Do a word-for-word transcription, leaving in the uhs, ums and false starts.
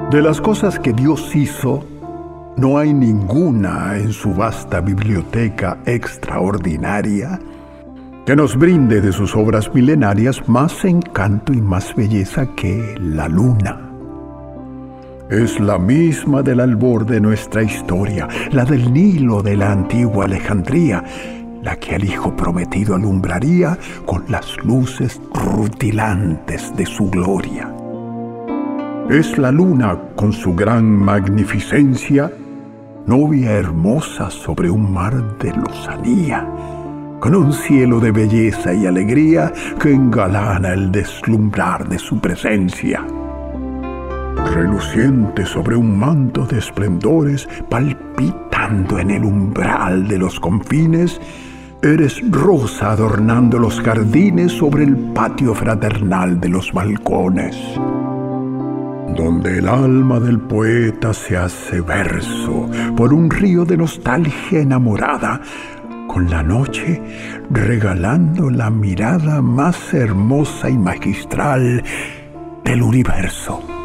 De las cosas que Dios hizo, no hay ninguna en su vasta biblioteca extraordinaria que nos brinde de sus obras milenarias más encanto y más belleza que la luna. Es la misma del albor de nuestra historia, la del Nilo de la antigua Alejandría, la que al Hijo prometido alumbraría con las luces rutilantes de su gloria. Es la luna con su gran magnificencia, novia hermosa sobre un mar de lozanía, con un cielo de belleza y alegría que engalana el deslumbrar de su presencia. Reluciente sobre un manto de esplendores, palpitando en el umbral de los confines, eres rosa adornando los jardines sobre el patio fraternal de los balcones, donde el alma del poeta se hace verso por un río de nostalgia enamorada, con la noche regalando la mirada más hermosa y magistral del universo.